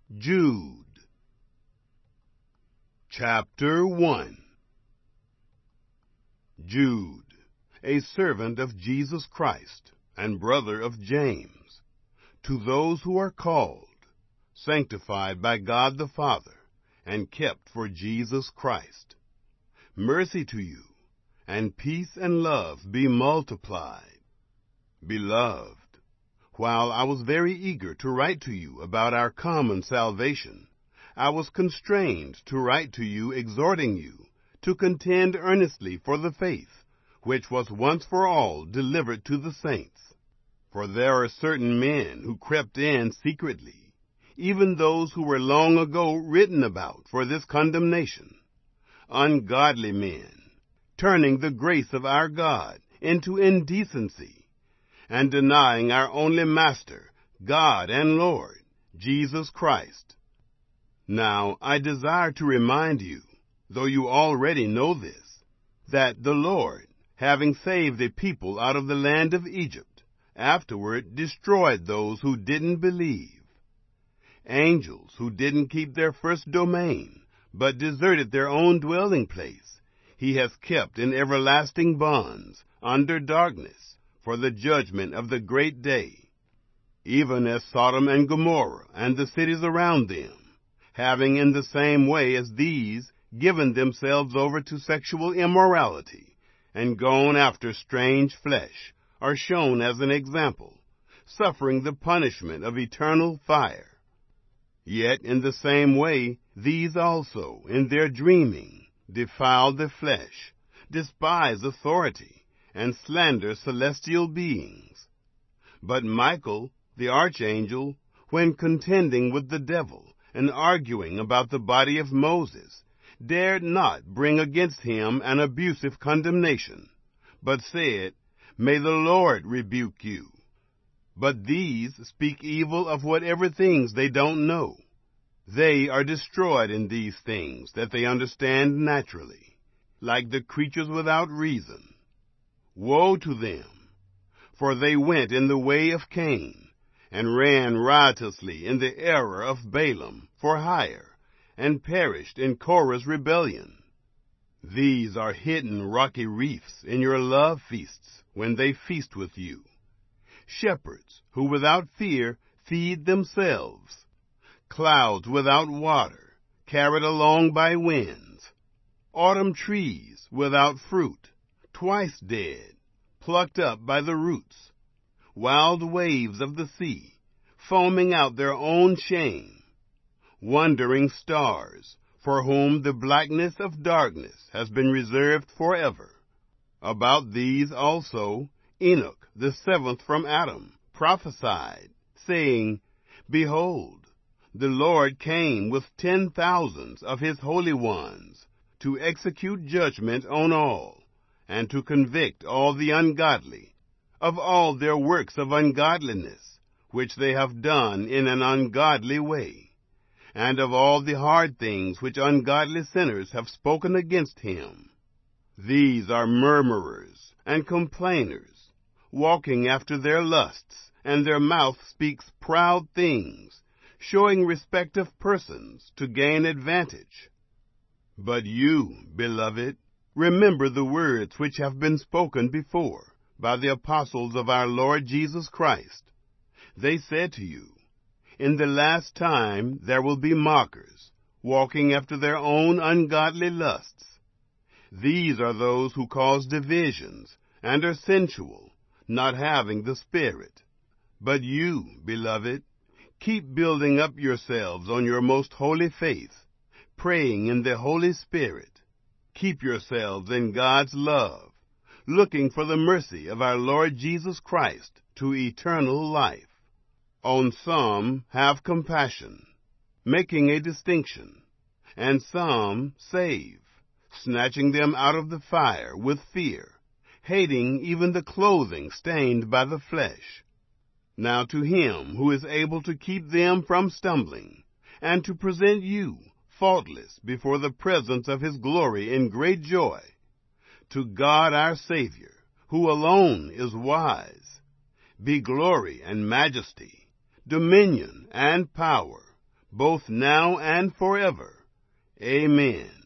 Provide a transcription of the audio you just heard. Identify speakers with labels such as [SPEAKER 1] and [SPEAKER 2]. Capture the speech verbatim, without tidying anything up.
[SPEAKER 1] Jude. Chapter one. Jude, a servant of Jesus Christ, and brother of James, to those who are called, sanctified by God the Father, and kept for Jesus Christ. Mercy to you, and peace and love be multiplied. Beloved, while I was very eager to write to you about our common salvation, I was constrained to write to you exhorting you to contend earnestly for the faith, which was once for all delivered to the saints. For there are certain men who crept in secretly, even those who were long ago written about for this condemnation, ungodly men, turning the grace of our God into indecency, and denying our only Master, God and Lord, Jesus Christ. Now I desire to remind you, though you already know this, that the Lord, having saved a people out of the land of Egypt, afterward destroyed those who didn't believe. Angels who didn't keep their first domain, but deserted their own dwelling place, he has kept in everlasting bonds, under darkness, for the judgment of the great day, even as Sodom and Gomorrah and the cities around them, having in the same way as these given themselves over to sexual immorality, and gone after strange flesh, are shown as an example, suffering the punishment of eternal fire. Yet in the same way these also, in their dreaming, defile the flesh, despise authority, and slander celestial beings. But Michael, the archangel, when contending with the devil and arguing about the body of Moses, dared not bring against him an abusive condemnation, but said, "May the Lord rebuke you." But these speak evil of whatever things they don't know. They are destroyed in these things that they understand naturally, like the creatures without reason. Woe to them! For they went in the way of Cain, and ran riotously in the error of Balaam for hire, and perished in Korah's rebellion. These are hidden rocky reefs in your love feasts when they feast with you. Shepherds who without fear feed themselves. Clouds without water, carried along by winds. Autumn trees without fruit, twice dead, plucked up by the roots. Wild waves of the sea, foaming out their own shame. Wandering stars, for whom the blackness of darkness has been reserved forever. About these also Enoch, the seventh from Adam, prophesied, saying, "Behold, the Lord came with ten thousands of his holy ones, to execute judgment on all, and to convict all the ungodly of all their works of ungodliness, which they have done in an ungodly way, and of all the hard things which ungodly sinners have spoken against him. These are murmurers and complainers, walking after their lusts, and their mouth speaks proud things, showing respect of persons to gain advantage. But you, beloved, remember the words which have been spoken before by the apostles of our Lord Jesus Christ. They said to you, "In the last time there will be mockers, walking after their own ungodly lusts. These are those who cause divisions and are sensual, not having the Spirit. But you, beloved, keep building up yourselves on your most holy faith, praying in the Holy Spirit. Keep yourselves in God's love, looking for the mercy of our Lord Jesus Christ to eternal life. On some have compassion, making a distinction, and some save, snatching them out of the fire with fear, hating even the clothing stained by the flesh. Now to him who is able to keep them from stumbling, and to present you faultless before the presence of his glory in great joy, to God our Savior, who alone is wise, be glory and majesty, dominion and power, both now and forever. Amen.